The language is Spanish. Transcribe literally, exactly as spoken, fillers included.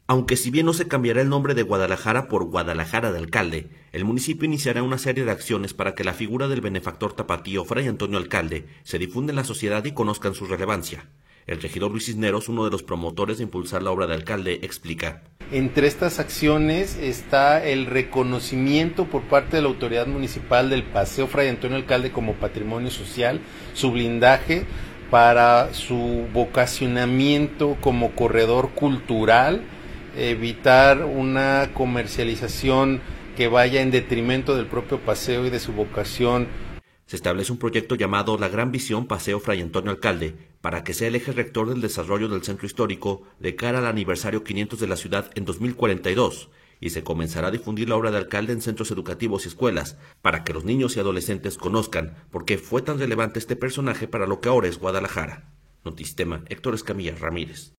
Aunque si bien no se cambiará el nombre de Guadalajara por Guadalajara de Alcalde, el municipio iniciará una serie de acciones para que la figura del benefactor tapatío Fray Antonio Alcalde se difunda en la sociedad y conozcan su relevancia. El regidor Luis Cisneros, uno de los promotores de impulsar la obra de Alcalde, explica. Entre estas acciones está el reconocimiento por parte de la autoridad municipal del Paseo Fray Antonio Alcalde como patrimonio social, su blindaje para su vocacionamiento como corredor cultural, evitar una comercialización que vaya en detrimento del propio paseo y de su vocación. Se establece un proyecto llamado La Gran Visión Paseo Fray Antonio Alcalde para que sea el eje rector del desarrollo del centro histórico de cara al aniversario quinientos de la ciudad en dos mil cuarenta y dos, y se comenzará a difundir la obra de Alcalde en centros educativos y escuelas para que los niños y adolescentes conozcan por qué fue tan relevante este personaje para lo que ahora es Guadalajara. Notistema, Héctor Escamilla Ramírez.